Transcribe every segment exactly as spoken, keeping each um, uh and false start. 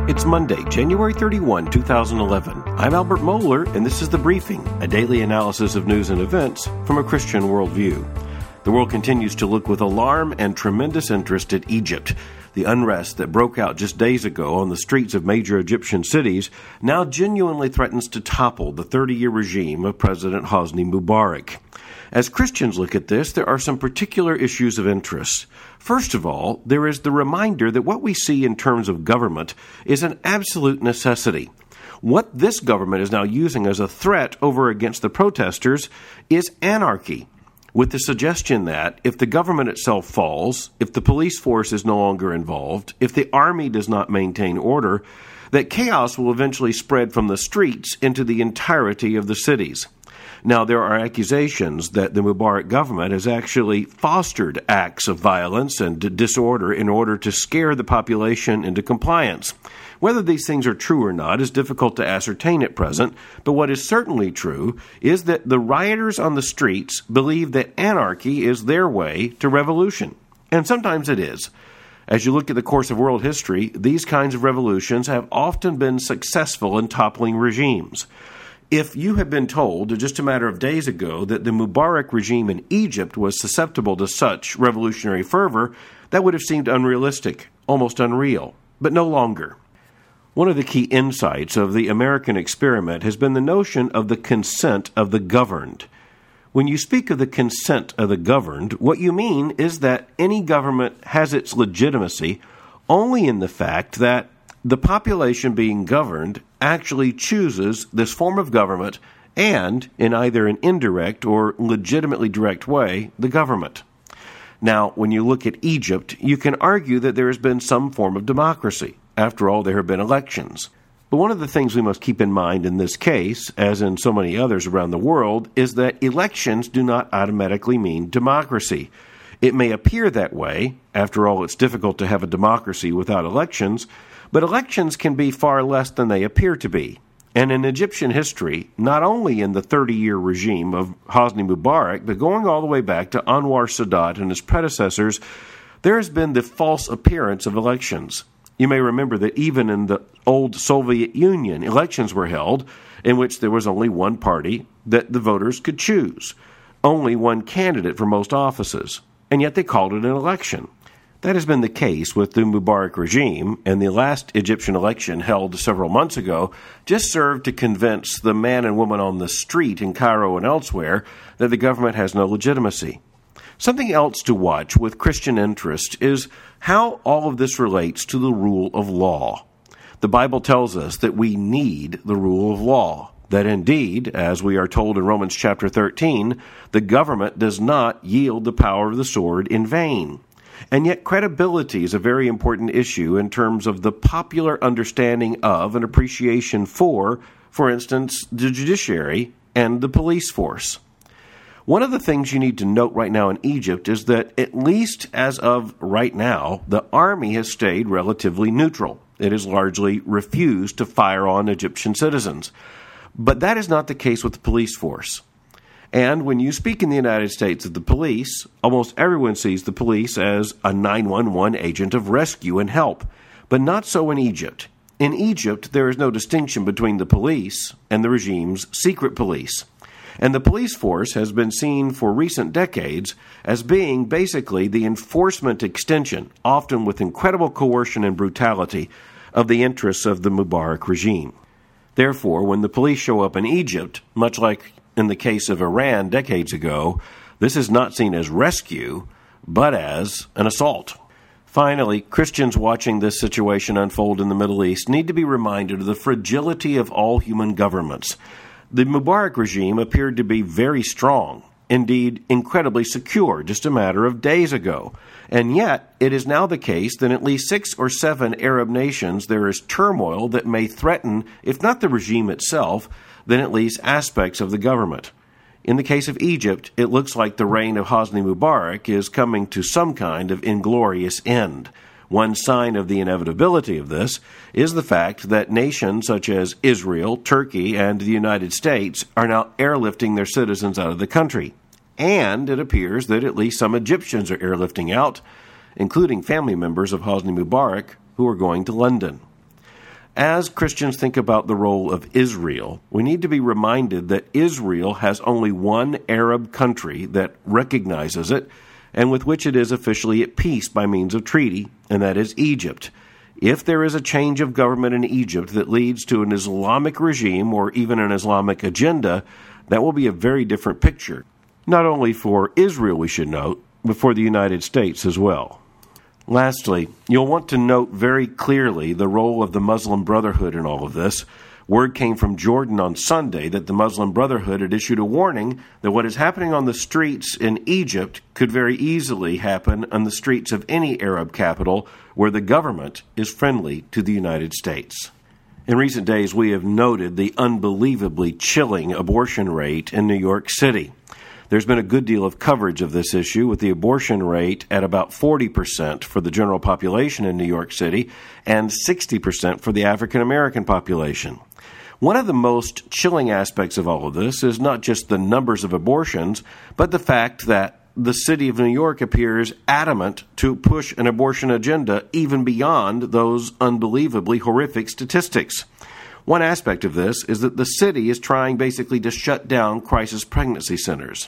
It's Monday, January thirty-first, twenty eleven. I'm Albert Mohler, and this is The Briefing, a daily analysis of news and events from a Christian worldview. The world continues to look with alarm and tremendous interest at Egypt. The unrest that broke out just days ago on the streets of major Egyptian cities now genuinely threatens to topple the thirty-year regime of President Hosni Mubarak. As Christians look at this, there are some particular issues of interest. First of all, there is the reminder that what we see in terms of government is an absolute necessity. What this government is now using as a threat over against the protesters is anarchy, with the suggestion that if the government itself falls, if the police force is no longer involved, if the army does not maintain order, that chaos will eventually spread from the streets into the entirety of the cities. Now, there are accusations that the Mubarak government has actually fostered acts of violence and disorder in order to scare the population into compliance. Whether these things are true or not is difficult to ascertain at present, but what is certainly true is that the rioters on the streets believe that anarchy is their way to revolution. And sometimes it is. As you look at the course of world history, these kinds of revolutions have often been successful in toppling regimes. If you had been told just a matter of days ago that the Mubarak regime in Egypt was susceptible to such revolutionary fervor, that would have seemed unrealistic, almost unreal, but no longer. One of the key insights of the American experiment has been the notion of the consent of the governed. When you speak of the consent of the governed, what you mean is that any government has its legitimacy only in the fact that the population being governed actually chooses this form of government and, in either an indirect or legitimately direct way, the government. Now, when you look at Egypt, you can argue that there has been some form of democracy. After all, there have been elections. But one of the things we must keep in mind in this case, as in so many others around the world, is that elections do not automatically mean democracy. It may appear that way. After all, it's difficult to have a democracy without elections, but elections can be far less than they appear to be. And in Egyptian history, not only in the thirty-year regime of Hosni Mubarak, but going all the way back to Anwar Sadat and his predecessors, there has been the false appearance of elections. You may remember that even in the old Soviet Union, elections were held in which there was only one party that the voters could choose, only one candidate for most offices, and yet they called it an election. That has been the case with the Mubarak regime, and the last Egyptian election held several months ago just served to convince the man and woman on the street in Cairo and elsewhere that the government has no legitimacy. Something else to watch with Christian interest is how all of this relates to the rule of law. The Bible tells us that we need the rule of law, that indeed, as we are told in Romans chapter thirteen, the government does not yield the power of the sword in vain. And yet credibility is a very important issue in terms of the popular understanding of and appreciation for, for instance, the judiciary and the police force. One of the things you need to note right now in Egypt is that, at least as of right now, the army has stayed relatively neutral. It has largely refused to fire on Egyptian citizens. But that is not the case with the police force. And when you speak in the United States of the police, almost everyone sees the police as a nine one one agent of rescue and help, but not so in Egypt. In Egypt, there is no distinction between the police and the regime's secret police. And the police force has been seen for recent decades as being basically the enforcement extension, often with incredible coercion and brutality, of the interests of the Mubarak regime. Therefore, when the police show up in Egypt, much like in the case of Iran decades ago, this is not seen as rescue, but as an assault. Finally, Christians watching this situation unfold in the Middle East need to be reminded of the fragility of all human governments. The Mubarak regime appeared to be very strong, indeed incredibly secure just a matter of days ago. And yet, it is now the case that in at least six or seven Arab nations there is turmoil that may threaten, if not the regime itself, then at least aspects of the government. In the case of Egypt, it looks like the reign of Hosni Mubarak is coming to some kind of inglorious end. One sign of the inevitability of this is the fact that nations such as Israel, Turkey, and the United States are now airlifting their citizens out of the country. And it appears that at least some Egyptians are airlifting out, including family members of Hosni Mubarak who are going to London. As Christians think about the role of Israel, we need to be reminded that Israel has only one Arab country that recognizes it and with which it is officially at peace by means of treaty, and that is Egypt. If there is a change of government in Egypt that leads to an Islamic regime or even an Islamic agenda, that will be a very different picture, not only for Israel, we should note, but for the United States as well. Lastly, you'll want to note very clearly the role of the Muslim Brotherhood in all of this. Word came from Jordan on Sunday that the Muslim Brotherhood had issued a warning that what is happening on the streets in Egypt could very easily happen on the streets of any Arab capital where the government is friendly to the United States. In recent days, we have noted the unbelievably chilling abortion rate in New York City. There's been a good deal of coverage of this issue, with the abortion rate at about forty percent for the general population in New York City and sixty percent for the African American population. One of the most chilling aspects of all of this is not just the numbers of abortions, but the fact that the city of New York appears adamant to push an abortion agenda even beyond those unbelievably horrific statistics. One aspect of this is that the city is trying basically to shut down crisis pregnancy centers.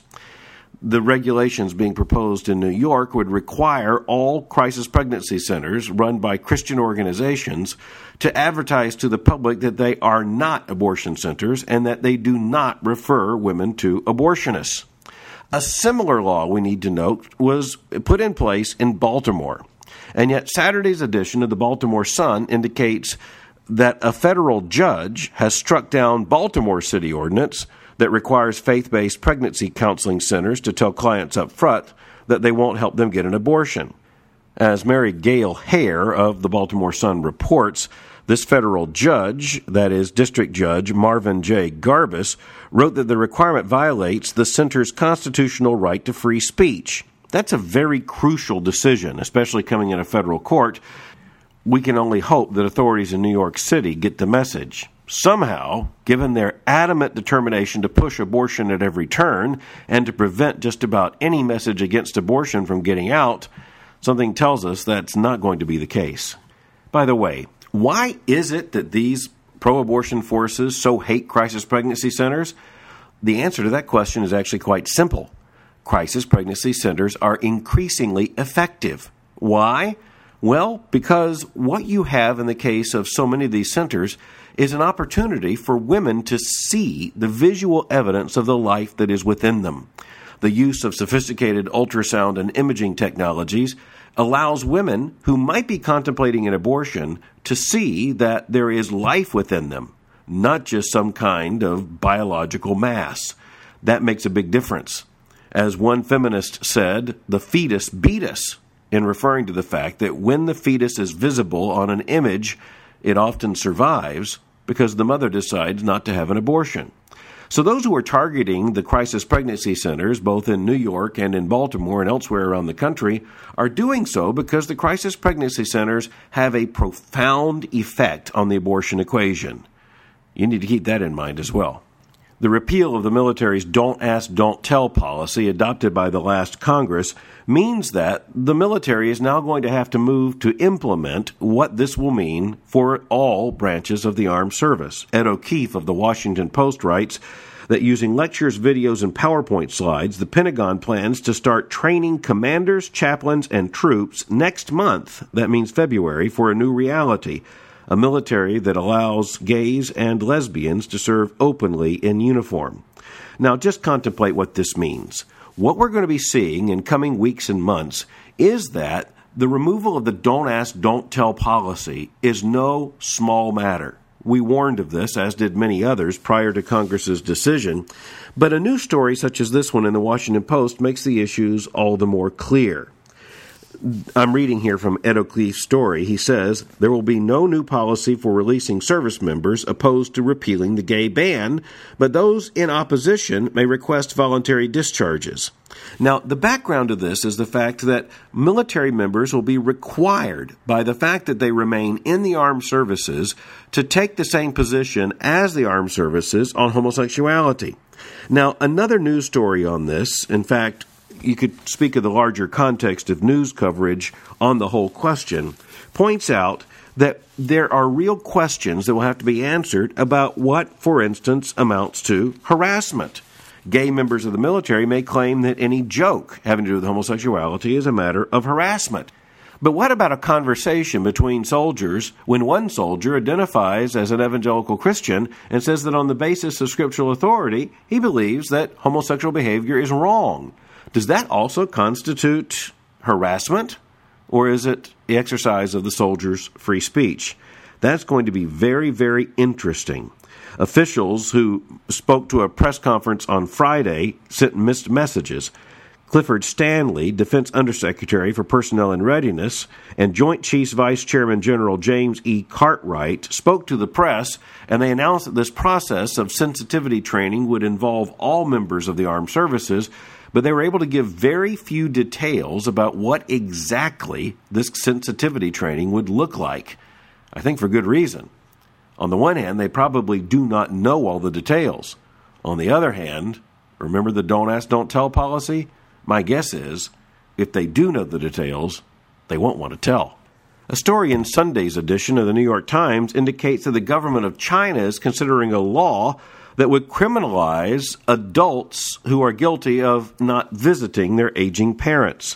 The regulations being proposed in New York would require all crisis pregnancy centers run by Christian organizations to advertise to the public that they are not abortion centers and that they do not refer women to abortionists. A similar law, we need to note, was put in place in Baltimore. And yet Saturday's edition of the Baltimore Sun indicates that a federal judge has struck down Baltimore City ordinance that requires faith-based pregnancy counseling centers to tell clients up front that they won't help them get an abortion. As Mary Gail Hare of the Baltimore Sun reports, this federal judge, that is District Judge Marvin J. Garbus, wrote that the requirement violates the center's constitutional right to free speech. That's a very crucial decision, especially coming in a federal court. We can only hope that authorities in New York City get the message. Somehow, given their adamant determination to push abortion at every turn and to prevent just about any message against abortion from getting out, something tells us that's not going to be the case. By the way, why is it that these pro-abortion forces so hate crisis pregnancy centers? The answer to that question is actually quite simple. Crisis pregnancy centers are increasingly effective. Why? Well, because what you have in the case of so many of these centers is an opportunity for women to see the visual evidence of the life that is within them. The use of sophisticated ultrasound and imaging technologies allows women who might be contemplating an abortion to see that there is life within them, not just some kind of biological mass. That makes a big difference. As one feminist said, the fetus beat us, in referring to the fact that when the fetus is visible on an image, it often survives because the mother decides not to have an abortion. So those who are targeting the crisis pregnancy centers, both in New York and in Baltimore and elsewhere around the country, are doing so because the crisis pregnancy centers have a profound effect on the abortion equation. You need to keep that in mind as well. The repeal of the military's Don't Ask, Don't Tell policy adopted by the last Congress means that the military is now going to have to move to implement what this will mean for all branches of the armed service. Ed O'Keefe of the Washington Post writes that using lectures, videos, and PowerPoint slides, the Pentagon plans to start training commanders, chaplains, and troops next month, that means February, for a new reality. A military that allows gays and lesbians to serve openly in uniform. Now, just contemplate what this means. What we're going to be seeing in coming weeks and months is that the removal of the Don't Ask, Don't Tell policy is no small matter. We warned of this, as did many others, prior to Congress's decision. But a new story such as this one in the Washington Post makes the issues all the more clear. I'm reading here from Ed O'Keefe's story. He says, there will be no new policy for releasing service members opposed to repealing the gay ban, but those in opposition may request voluntary discharges. Now, the background of this is the fact that military members will be required by the fact that they remain in the armed services to take the same position as the armed services on homosexuality. Now, another news story on this, in fact, you could speak of the larger context of news coverage on the whole question, points out that there are real questions that will have to be answered about what, for instance, amounts to harassment. Gay members of the military may claim that any joke having to do with homosexuality is a matter of harassment. But what about a conversation between soldiers when one soldier identifies as an evangelical Christian and says that on the basis of scriptural authority, he believes that homosexual behavior is wrong? Does that also constitute harassment? Or is it the exercise of the soldier's free speech? That's going to be very, very interesting. Officials who spoke to a press conference on Friday sent mixed messages. Clifford Stanley, Defense Undersecretary for Personnel and Readiness, and Joint Chiefs Vice Chairman General James E. Cartwright spoke to the press, and they announced that this process of sensitivity training would involve all members of the armed services, but they were able to give very few details about what exactly this sensitivity training would look like. I think for good reason. On the one hand, they probably do not know all the details. On the other hand, remember the don't ask, don't tell policy? My guess is, if they do know the details, they won't want to tell. A story in Sunday's edition of the New York Times indicates that the government of China is considering a law that would criminalize adults who are guilty of not visiting their aging parents.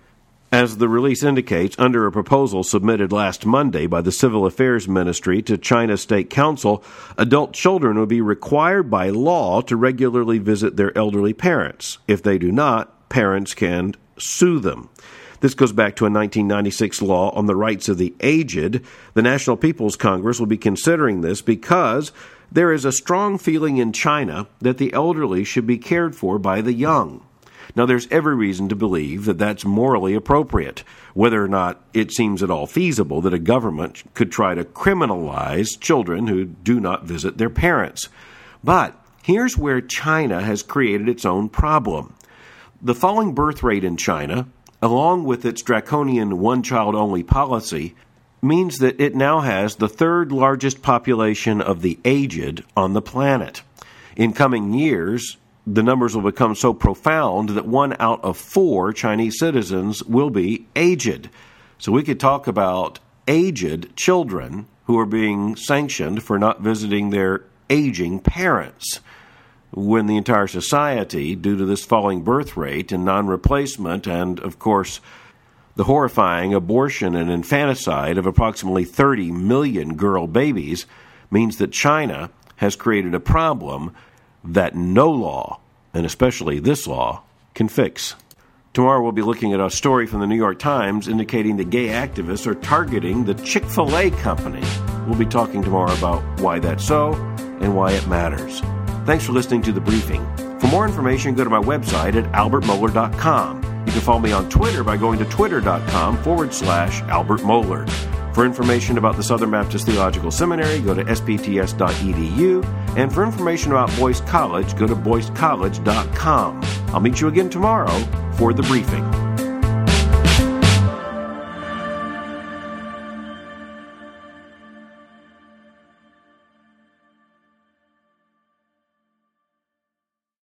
As the release indicates, under a proposal submitted last Monday by the Civil Affairs Ministry to China's State Council, adult children would be required by law to regularly visit their elderly parents. If they do not, parents can sue them. This goes back to a nineteen ninety-six law on the rights of the aged. The National People's Congress will be considering this because there is a strong feeling in China that the elderly should be cared for by the young. Now, there's every reason to believe that that's morally appropriate, whether or not it seems at all feasible that a government could try to criminalize children who do not visit their parents. But here's where China has created its own problem. The falling birth rate in China, along with its draconian one-child-only policy, means that it now has the third largest population of the aged on the planet. In coming years, the numbers will become so profound that one out of four Chinese citizens will be aged. So we could talk about aged children who are being sanctioned for not visiting their aging parents, when the entire society, due to this falling birth rate and non-replacement and, of course, the horrifying abortion and infanticide of approximately thirty million girl babies, means that China has created a problem that no law, and especially this law, can fix. Tomorrow we'll be looking at a story from the New York Times indicating that gay activists are targeting the Chick-fil-A company. We'll be talking tomorrow about why that's so and why it matters. Thanks for listening to The Briefing. For more information, go to my website at albert mohler dot com. You can follow me on Twitter by going to twitter.com forward slash Albert Mohler. For information about the Southern Baptist Theological Seminary, go to s b t s dot e d u. And for information about Boyce College, go to boyce college dot com. I'll meet you again tomorrow for The Briefing.